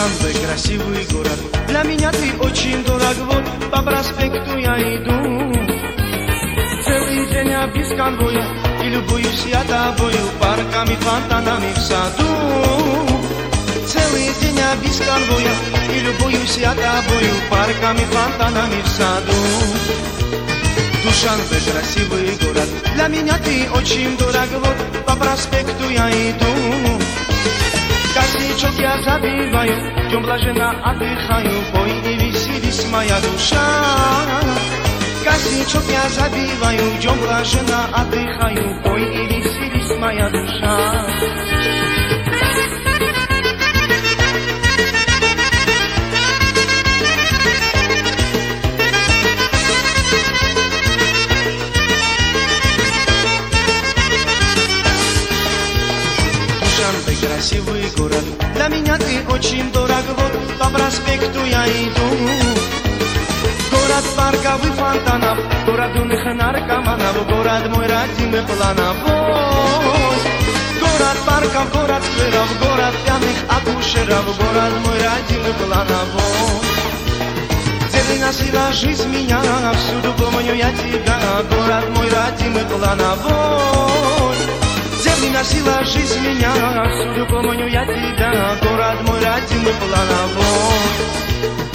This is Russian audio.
Душанбе, красивый город, для меня ты очень дорог. Вот по проспекту я иду, целый день я без конвоя, и любуюсь я тобою, парками, фонтанами в саду. Целый день я без конвоя, и любуюсь я тобою, парками, фонтанами в саду. Душанбе, красивый город, для меня ты очень дорог. Вот по проспекту я иду, косичок я забиваю, днем блаженно отдыхаю, пой и веселись моя душа. Косичок я забиваю, днем блаженно отдыхаю, пой и веселись моя душа. Красивый город, для меня ты очень дорог. Вот по проспекту я иду, город парков и фонтанов, город юных наркоманов, город мой родимый плановой. Город парков, город скверов, город пьяных акушеров, город мой родимый плановой. Где приносила жизнь меня, всюду помню я тебя, город мой родимый плановой. Где приносила жизнь меня, всюду помню я тебя, город мой родимый плановой.